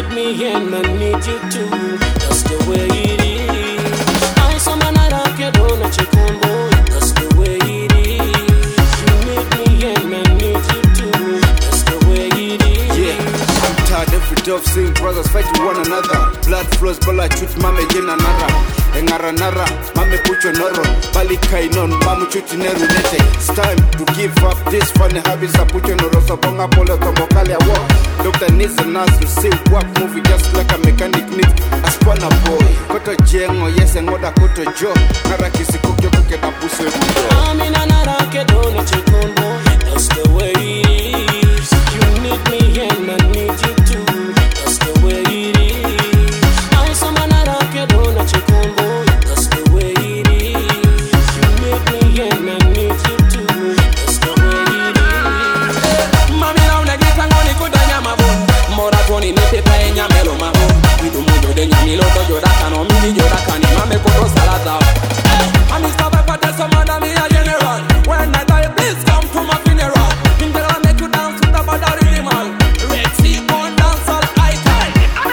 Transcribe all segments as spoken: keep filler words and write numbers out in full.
need me and I need you too. That's the way it is. I saw my night I get on a chick on boy. That's the way it is. You need me and I need you too. That's the way it is. Yeah, I'm tired every day of seeing brothers fighting one another. Blood flows, but I shoot mame again another. Engara nara, mame pucho noro. Bali kainon, mamu chuti neru nete. It's time to give up this funny habits. I pucho noro, so bonga polo tombo kali a walk. Doctor needs a nurse to see work movie just like a mechanic needs a spanner boy. Koto jengo, yes, and oda koto jo. Nara kisi kukyo kuke na puso ebudo. Amina nara kedo na chikon boy. That's the way it is. You need me and I need you too. That's the way it is. I saw my nara kedo na chikon boy. That's the way it is. You need me and I need you too. That's the way it is. Mami na unagita ngoni kudanya mabon. Mora toni nete pa enya melo mahon. Idu mudo de nyamilo to jodaka no mini jodaka ni mame koto salata. I'm Mister Pepper, there's some other me a general. When I die, please come to my funeral. In the land, make you dance with the bad animal. Red Sea, born dance all icon.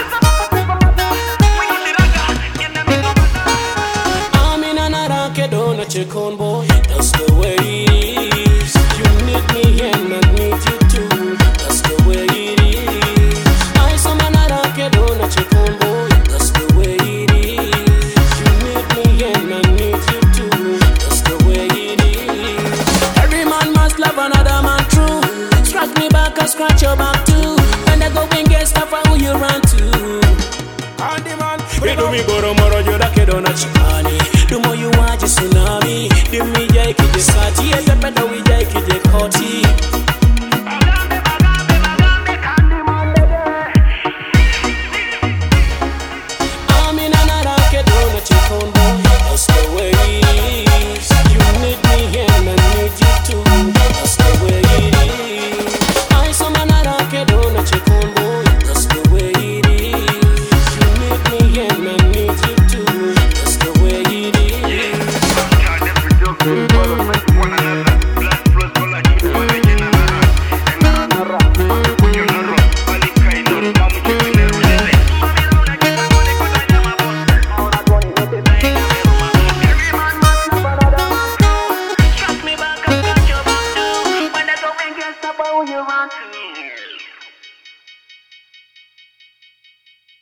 I'm in another kedo na chikon boy. That's the way it is. You need me and I need you too. That's the way it is. I saw my nara kedo na chikon boy. That's the way it is. You need me and I need you too. That's the way it is. Every man must love another man true. Scratch me back and scratch your back too. And I go and get stuff for who you run to. Candy man, We do me goro moro joda kedo na chikani. Do mo you want tsunami. Do me jai kije sati. Ete penda we jai kije koti.